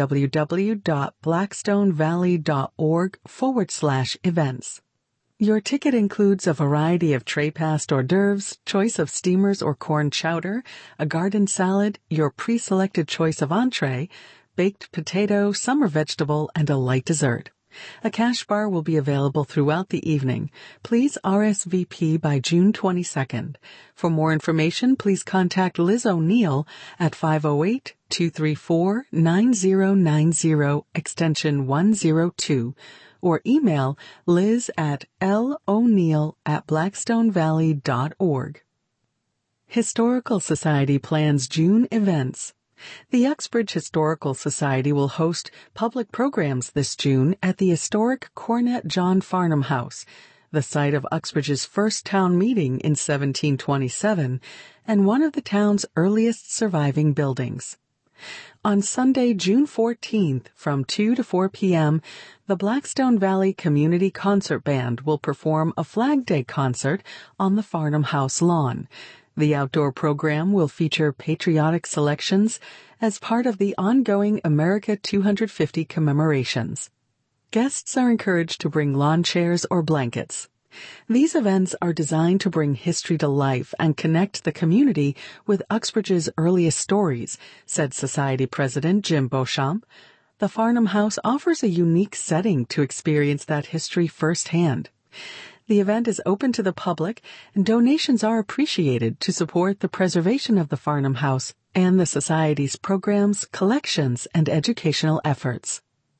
www.blackstonevalley.org forward slash events. Your ticket includes a variety of tray-passed hors d'oeuvres, choice of steamers or corn chowder, a garden salad, your pre-selected choice of entree, baked potato, summer vegetable, and a light dessert. A cash bar will be available throughout the evening. Please R S V P by June twenty-second. For more information, please contact Liz O'Neill at five oh eight, two three four, nine oh nine oh extension one oh two or email liz at loneal at blackstonevalley dot org. Historical Society plans June events. The Uxbridge Historical Society will host public programs this June at the historic Cornet John Farnham House, the site of Uxbridge's first town meeting in seventeen twenty-seven, and one of the town's earliest surviving buildings. On Sunday, June fourteenth, from two to four p.m., the Blackstone Valley Community Concert Band will perform a Flag Day concert on the Farnham House lawn. The outdoor program will feature patriotic selections as part of the ongoing America two hundred fifty commemorations. guests are encouraged to bring lawn chairs or blankets. These events are designed to bring history to life and connect the community with Uxbridge's earliest stories, said Society President Jim Beauchamp. The Farnham House offers a unique setting to experience that history firsthand. The event is open to the public, and donations are appreciated to support the preservation of the Farnham House and the Society's programs, collections, and educational efforts.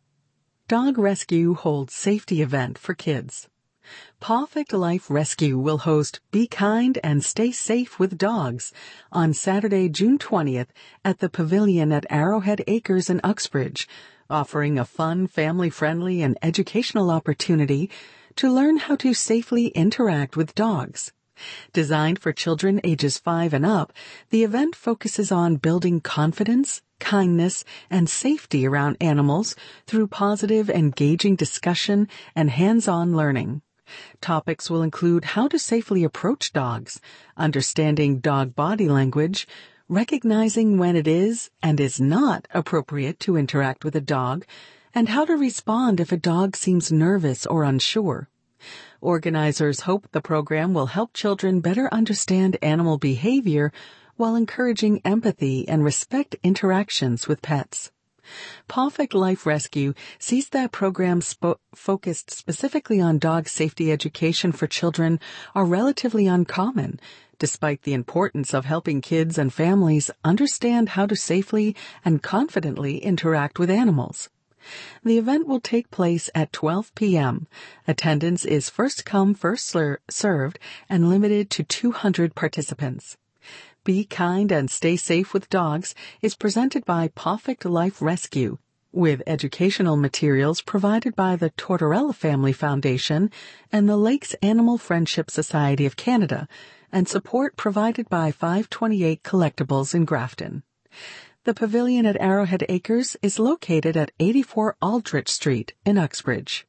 Dog Rescue holds safety event for kids. Pawfect Life Rescue will host Be Kind and Stay Safe with Dogs on Saturday, June twentieth at the Pavilion at Arrowhead Acres in Uxbridge, offering a fun, family-friendly, and educational opportunity to learn how to safely interact with dogs. Designed for children ages five and up, the event focuses on building confidence, kindness, and safety around animals through positive, engaging discussion and hands-on learning. Topics will include how to safely approach dogs, understanding dog body language, recognizing when it is and is not appropriate to interact with a dog, and how to respond if a dog seems nervous or unsure. Organizers hope the program will help children better understand animal behavior while encouraging empathy and respect interactions with pets. Pawfect Life Rescue sees that programs spo- focused specifically on dog safety education for children are relatively uncommon, despite the importance of helping kids and families understand how to safely and confidently interact with animals. The event will take place at twelve p.m. Attendance is first come, first ser- served and limited to two hundred participants. Be Kind and Stay Safe with Dogs is presented by Pawfect Life Rescue, with educational materials provided by the Tortorella Family Foundation and the Lakes Animal Friendship Society of Canada, and support provided by five twenty-eight Collectibles in Grafton. The Pavilion at Arrowhead Acres is located at eighty-four Aldrich Street in Uxbridge.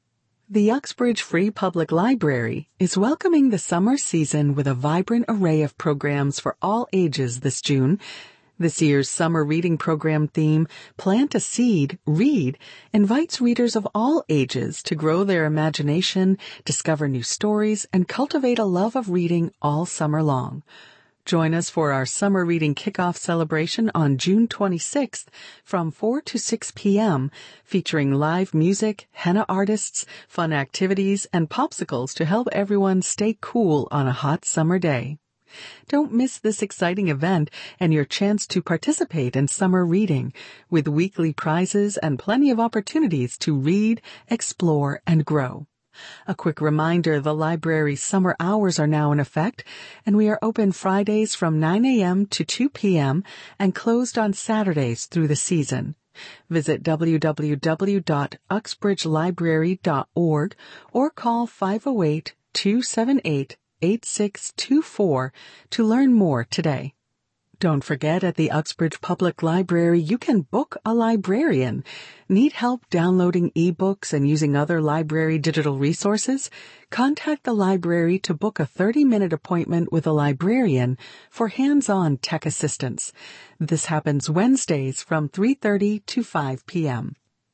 The Uxbridge Free Public Library is welcoming the summer season with a vibrant array of programs for all ages this June. This year's summer reading program theme, Plant a Seed, Read, invites readers of all ages to grow their imagination, discover new stories, and cultivate a love of reading all summer long. Join us for our summer reading kickoff celebration on June twenty-sixth from four to six p.m., featuring live music, henna artists, fun activities, and popsicles to help everyone stay cool on a hot summer day. Don't miss this exciting event and your chance to participate in summer reading, with weekly prizes and plenty of opportunities to read, explore, and grow. A quick reminder, the library's summer hours are now in effect, and we are open Fridays from nine a.m. to two p.m. and closed on Saturdays through the season. Visit w w w dot uxbridge library dot org or call five oh eight, two seven eight, eight six two four to learn more today. Don't forget, at the Uxbridge Public Library, you can book a librarian. Need help downloading ebooks and using other library digital resources? Contact the library to book a thirty-minute appointment with a librarian for hands-on tech assistance. This happens Wednesdays from three thirty to five p.m.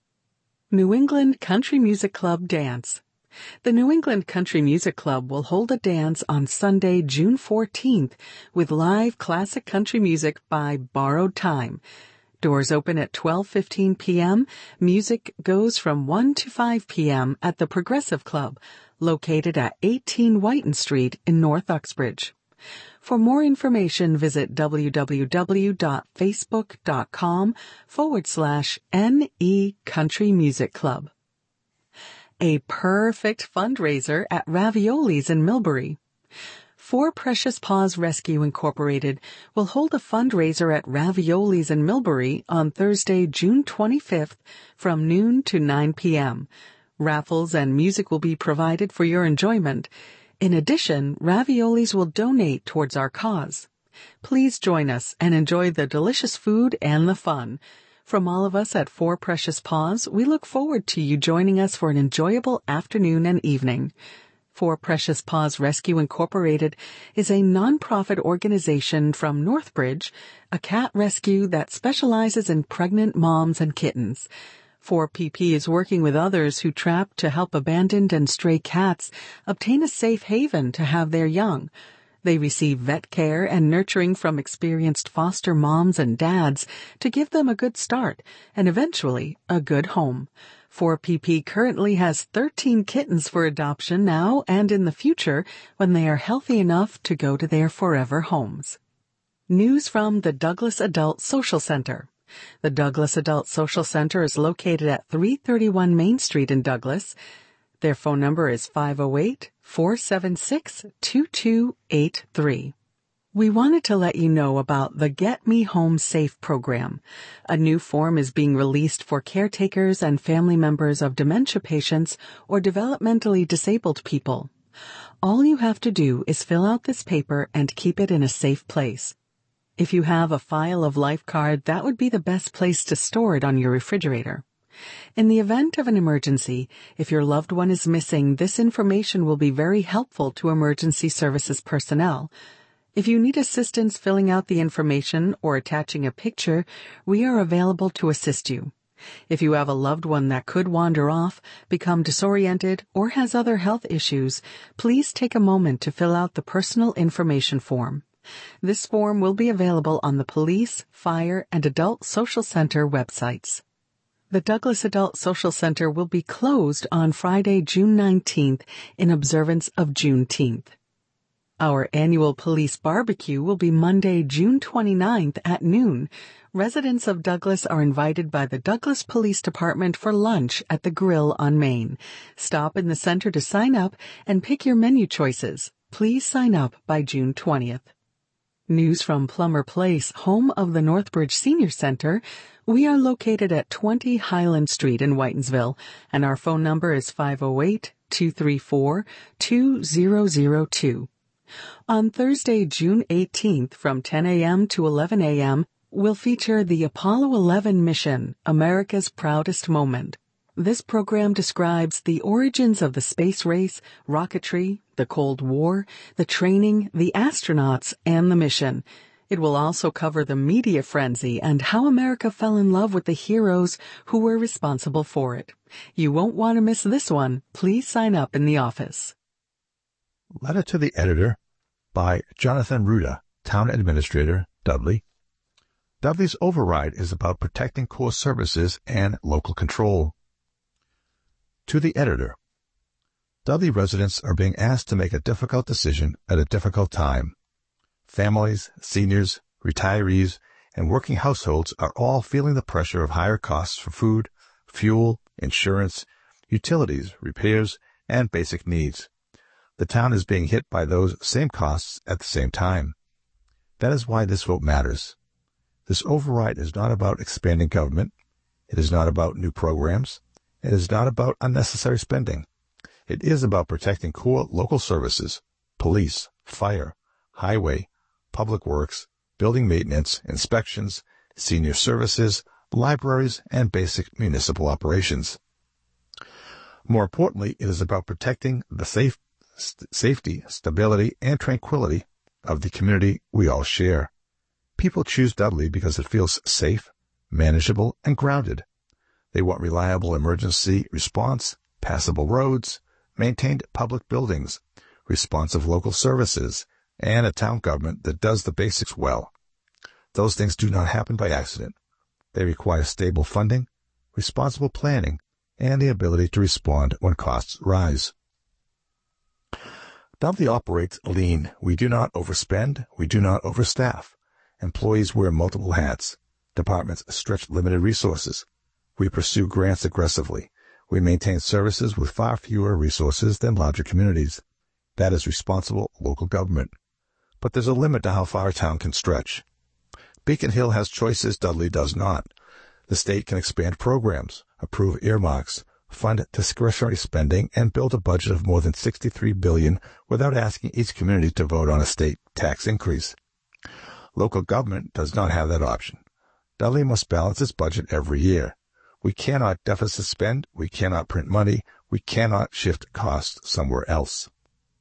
New England Country Music Club Dance. The New England Country Music Club will hold a dance on Sunday, June fourteenth, with live classic country music by Borrowed Time. Doors open at twelve fifteen p.m. Music goes from one to five p.m. at the Progressive Club, located at eighteen Whiten Street in North Uxbridge. For more information, visit w w w dot facebook dot com forward slash NE Country Music Club. A perfect fundraiser at Ravioli's in Millbury. For Precious Paws Rescue Incorporated will hold a fundraiser at Ravioli's in Millbury on Thursday, June twenty-fifth from noon to nine p.m. Raffles and music will be provided for your enjoyment. In addition, Ravioli's will donate towards our cause. Please join us and enjoy the delicious food and the fun. From all of us at For Precious Paws, we look forward to you joining us for an enjoyable afternoon and evening. For Precious Paws Rescue Incorporated is a nonprofit organization from Northbridge, a cat rescue that specializes in pregnant moms and kittens. four P P is working with others who trap to help abandoned and stray cats obtain a safe haven to have their young. They receive vet care and nurturing from experienced foster moms and dads to give them a good start and eventually a good home. four P P currently has thirteen kittens for adoption now and in the future when they are healthy enough to go to their forever homes. News from the Douglas Adult Social Center. The Douglas Adult Social Center is located at three thirty-one Main Street in Douglas. Their phone number is five oh eight, four seven six, two two eight three. We wanted to let you know about the Get Me Home Safe program. A new form is being released for caretakers and family members of dementia patients or developmentally disabled people. All you have to do is fill out this paper and keep it in a safe place. If you have a file of Life Card, that would be the best place to store it on your refrigerator. In the event of an emergency, if your loved one is missing, this information will be very helpful to emergency services personnel. If you need assistance filling out the information or attaching a picture, we are available to assist you. If you have a loved one that could wander off, become disoriented, or has other health issues, please take a moment to fill out the personal information form. This form will be available on the Police, Fire, and Adult Social Center websites. The Douglas Adult Social Center will be closed on Friday, June nineteenth, in observance of Juneteenth. Our annual police barbecue will be Monday, June twenty-ninth at noon. Residents of Douglas are invited by the Douglas Police Department for lunch at the Grill on Main. Stop in the center to sign up and pick your menu choices. Please sign up by June twentieth. News from Plummer Place, home of the Northbridge Senior Center. We are located at twenty Highland Street in Whitensville, and our phone number is five oh eight, two three four, two zero zero two. On Thursday, June eighteenth, from ten a.m. to eleven a.m., we'll feature the Apollo eleven mission, America's Proudest Moment. This program describes the origins of the space race, rocketry, the Cold War, the training, the astronauts, and the mission. It will also cover the media frenzy and how America fell in love with the heroes who were responsible for it. You won't want to miss this one. Please sign up in the office. Letter to the Editor by Jonathan Ruda, Town Administrator, Dudley. Dudley's override is about protecting core services and local control. To the Editor. Dudley residents are being asked to make a difficult decision at a difficult time. Families, seniors, retirees, and working households are all feeling the pressure of higher costs for food, fuel, insurance, utilities, repairs, and basic needs. The town is being hit by those same costs at the same time. That is why this vote matters. This override is not about expanding government. It is not about new programs. It is not about unnecessary spending. It is about protecting core local services, police, fire, highway, public works, building maintenance, inspections, senior services, libraries, and basic municipal operations. More importantly, it is about protecting the safe, st- safety, stability, and tranquility of the community we all share. People choose Dudley because it feels safe, manageable, and grounded. They want reliable emergency response, passable roads, maintained public buildings, responsive local services, and a town government that does the basics well. Those things do not happen by accident. They require stable funding, responsible planning, and the ability to respond when costs rise. Dudley operates lean. We do not overspend. We do not overstaff. Employees wear multiple hats. Departments stretch limited resources. We pursue grants aggressively. We maintain services with far fewer resources than larger communities. That is responsible local government. But there's a limit to how far a town can stretch. Beacon Hill has choices Dudley does not. The state can expand programs, approve earmarks, fund discretionary spending, and build a budget of more than sixty-three billion dollars without asking each community to vote on a state tax increase. Local government does not have that option. Dudley must balance its budget every year. We cannot deficit spend, we cannot print money, we cannot shift costs somewhere else.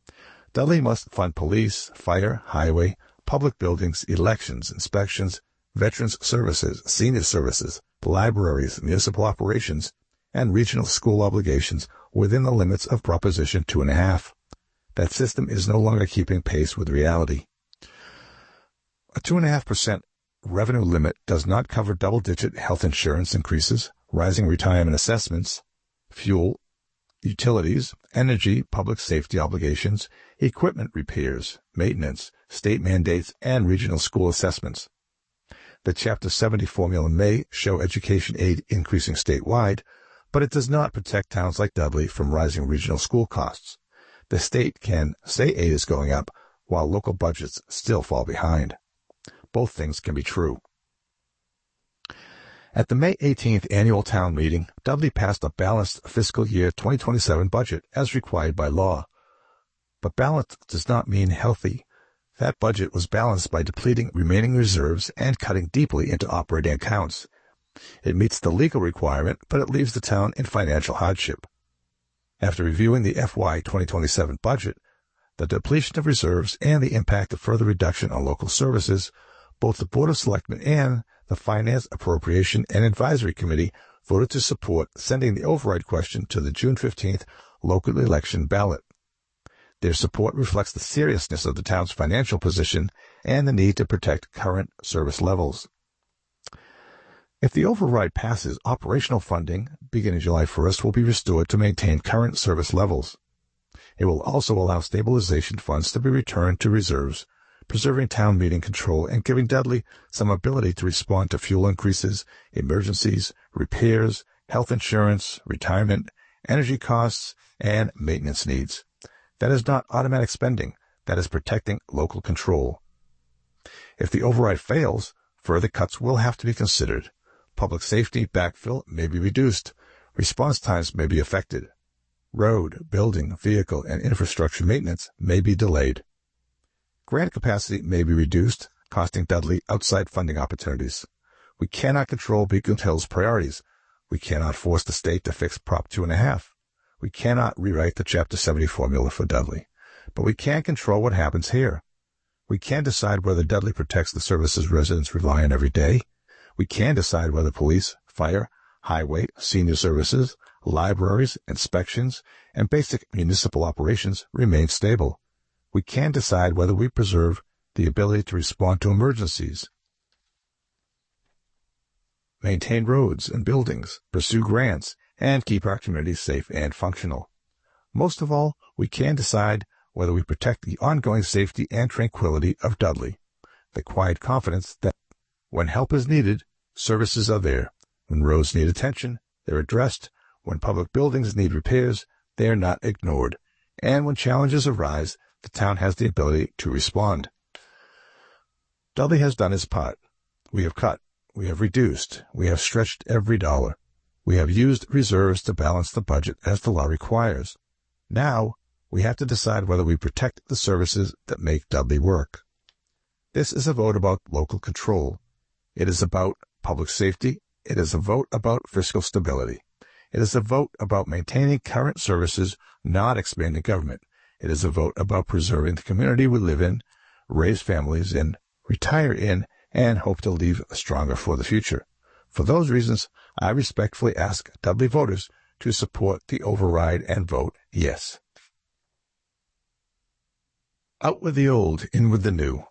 Dudley must fund police, fire, highway, public buildings, elections, inspections, veterans services, senior services, libraries, municipal operations, and regional school obligations within the limits of Proposition two and a half. That system is no longer keeping pace with reality. A two and a half percent revenue limit does not cover double-digit health insurance increases, rising retirement assessments, fuel, utilities, energy, public safety obligations, equipment repairs, maintenance, state mandates, and regional school assessments. The Chapter seventy formula may show education aid increasing statewide, but it does not protect towns like Dudley from rising regional school costs. The state can say aid is going up, while local budgets still fall behind. Both things can be true. At the May eighteenth annual town meeting, Dudley passed a balanced fiscal year twenty twenty-seven budget as required by law. But balanced does not mean healthy. That budget was balanced by depleting remaining reserves and cutting deeply into operating accounts. It meets the legal requirement, but it leaves the town in financial hardship. After reviewing the F Y twenty twenty-seven budget, the depletion of reserves, and the impact of further reduction on local services, both the Board of Selectmen and the Finance, Appropriation, and Advisory Committee voted to support sending the override question to the June fifteenth local election ballot. Their support reflects the seriousness of the town's financial position and the need to protect current service levels. If the override passes, operational funding, beginning July first, will be restored to maintain current service levels. It will also allow stabilization funds to be returned to reserves, preserving town meeting control and giving Dudley some ability to respond to fuel increases, emergencies, repairs, health insurance, retirement, energy costs, and maintenance needs. That is not automatic spending. That is protecting local control. If the override fails, further cuts will have to be considered. Public safety backfill may be reduced. Response times may be affected. Road, building, vehicle, and infrastructure maintenance may be delayed. Grant capacity may be reduced, costing Dudley outside funding opportunities. We cannot control Beacon Hill's priorities. We cannot force the state to fix Prop two and a half. We cannot rewrite the Chapter seventy formula for Dudley. But we can control what happens here. We can decide whether Dudley protects the services residents rely on every day. We can decide whether police, fire, highway, senior services, libraries, inspections, and basic municipal operations remain stable. We can decide whether we preserve the ability to respond to emergencies, maintain roads and buildings, pursue grants, and keep our communities safe and functional. Most of all, we can decide whether we protect the ongoing safety and tranquility of Dudley, the quiet confidence that when help is needed, services are there. When roads need attention, they're addressed. When public buildings need repairs, they are not ignored. And when challenges arise, the town has the ability to respond. Dudley has done his part. We have cut. We have reduced. We have stretched every dollar. We have used reserves to balance the budget as the law requires. Now, we have to decide whether we protect the services that make Dudley work. This is a vote about local control. It is about public safety. It is a vote about fiscal stability. It is a vote about maintaining current services, not expanding government. It is a vote about preserving the community we live in, raise families in, retire in, and hope to leave stronger for the future. For those reasons, I respectfully ask Dudley voters to support the override and vote yes. Out with the old, in with the new.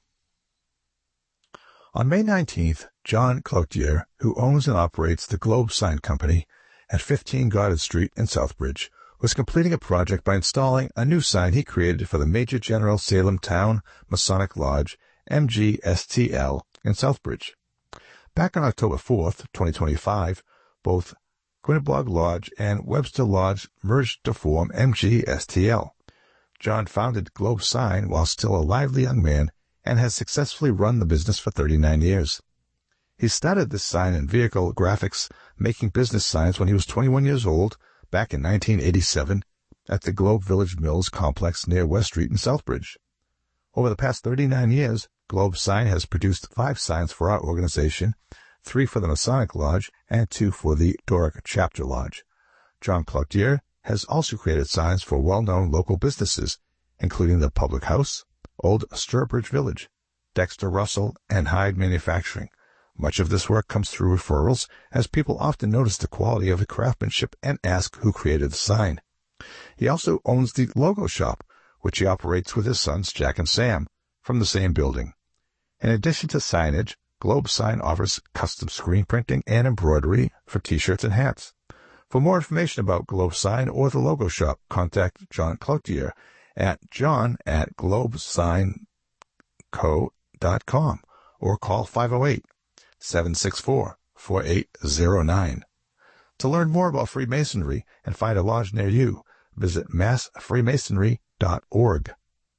On May nineteenth, John Cloutier, who owns and operates the Globe Sign Company at fifteen Goddard Street in Southbridge, was completing a project by installing a new sign he created for the Major General Salem Town Masonic Lodge, M G S T L, in Southbridge. Back on October fourth, twenty twenty-five, both Quinebaug Lodge and Webster Lodge merged to form M G S T L. John founded Globe Sign while still a lively young man and has successfully run the business for thirty-nine years. He started this sign and vehicle graphics making business signs when he was twenty-one years old, back in nineteen eighty-seven, at the Globe Village Mills complex near West Street in Southbridge. Over the past thirty-nine years, Globe Sign has produced five signs for our organization, three for the Masonic Lodge, and two for the Doric Chapter Lodge. John Cloutier has also created signs for well-known local businesses, including the Public House, Old Sturbridge Village, Dexter Russell, and Hyde Manufacturing, Much of this work comes through referrals, as people often notice the quality of the craftsmanship and ask who created the sign. He also owns the Logo Shop, which he operates with his sons Jack and Sam, from the same building. In addition to signage, Globe Sign offers custom screen printing and embroidery for t-shirts and hats. For more information about Globe Sign or the Logo Shop, contact John Cloutier at john at globesign co dot com or call five oh eight, seven six four, four eight zero nine. To learn more about Freemasonry and find a lodge near you, visit mass freemasonry dot org.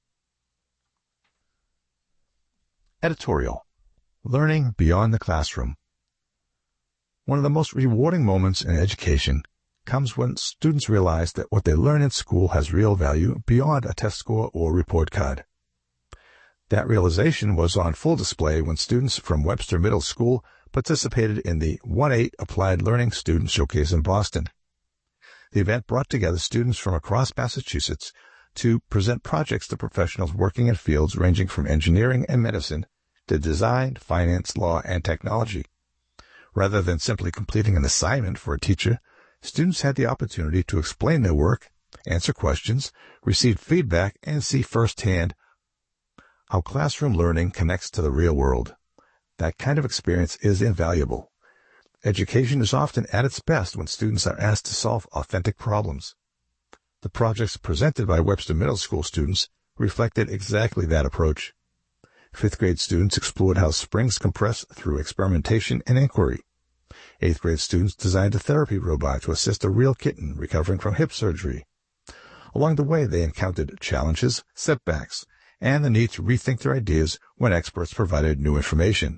Editorial: Learning Beyond the Classroom. One of the most rewarding moments in education comes when students realize that what they learn in school has real value beyond a test score or report card. That realization was on full display when students from Webster Middle School participated in the one eight Applied Learning Student Showcase in Boston. The event brought together students from across Massachusetts to present projects to professionals working in fields ranging from engineering and medicine to design, finance, law, and technology. Rather than simply completing an assignment for a teacher, students had the opportunity to explain their work, answer questions, receive feedback, and see firsthand how classroom learning connects to the real world. That kind of experience is invaluable. Education is often at its best when students are asked to solve authentic problems. The projects presented by Webster Middle School students reflected exactly that approach. Fifth grade students explored how springs compress through experimentation and inquiry. Eighth grade students designed a therapy robot to assist a real kitten recovering from hip surgery. Along the way, they encountered challenges, setbacks, and the need to rethink their ideas when experts provided new information.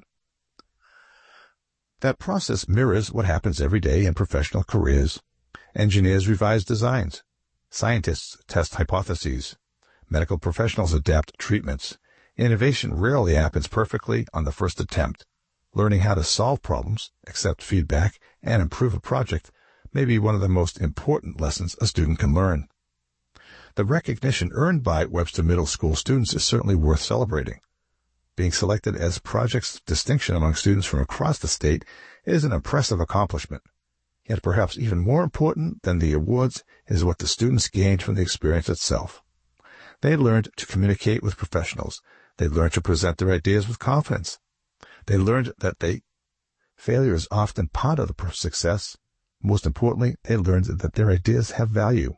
That process mirrors what happens every day in professional careers. Engineers revise designs. Scientists test hypotheses. Medical professionals adapt treatments. Innovation rarely happens perfectly on the first attempt. Learning how to solve problems, accept feedback, and improve a project may be one of the most important lessons a student can learn. The recognition earned by Webster Middle School students is certainly worth celebrating. Being selected as project's distinction among students from across the state is an impressive accomplishment. Yet perhaps even more important than the awards is what the students gained from the experience itself. They learned to communicate with professionals. They learned to present their ideas with confidence. They learned that they, failure is often part of the success. Most importantly, they learned that their ideas have value.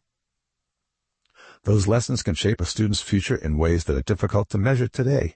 Those lessons can shape a student's future in ways that are difficult to measure today.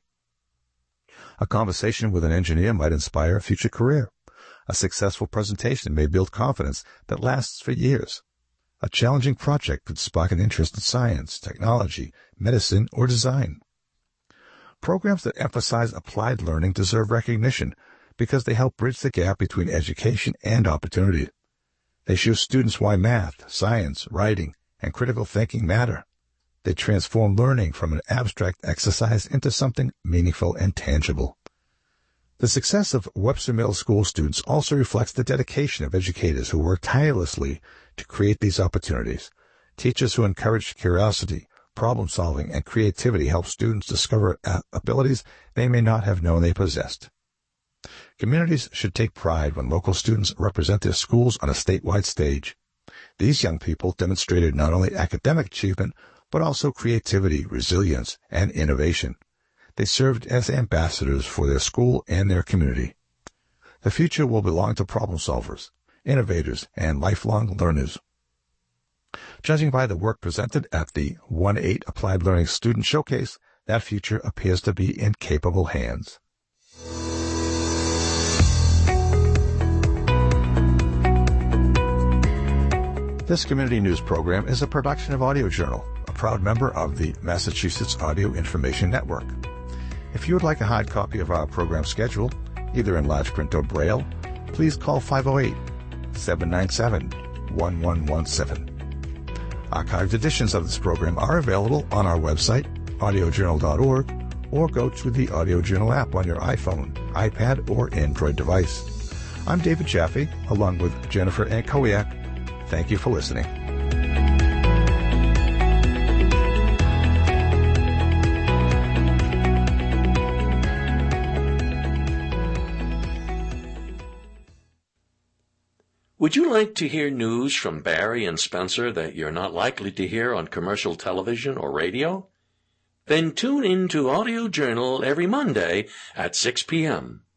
A conversation with an engineer might inspire a future career. A successful presentation may build confidence that lasts for years. A challenging project could spark an interest in science, technology, medicine, or design. Programs that emphasize applied learning deserve recognition because they help bridge the gap between education and opportunity. They show students why math, science, writing, and critical thinking matter. They transform learning from an abstract exercise into something meaningful and tangible. The success of Webster Middle School students also reflects the dedication of educators who work tirelessly to create these opportunities. Teachers who encourage curiosity, problem-solving, and creativity help students discover abilities they may not have known they possessed. Communities should take pride when local students represent their schools on a statewide stage. These young people demonstrated not only academic achievement, but also creativity, resilience, and innovation. They served as ambassadors for their school and their community. The future will belong to problem solvers, innovators, and lifelong learners. Judging by the work presented at the one eight Applied Learning Student Showcase, that future appears to be in capable hands. This community news program is a production of Audio Journal, a proud member of the Massachusetts Audio Information Network. If you would like a hard copy of our program schedule, either in large print or braille, please call five oh eight, seven nine seven, one one one seven. Archived editions of this program are available on our website, audio journal dot org, or go to the Audio Journal app on your iPhone, iPad, or Android device. I'm David Jaffe, along with Jennifer Ankowiak. Thank you for listening. Would you like to hear news from Barry and Spencer that you're not likely to hear on commercial television or radio? Then tune in to Audio Journal every Monday at six p.m.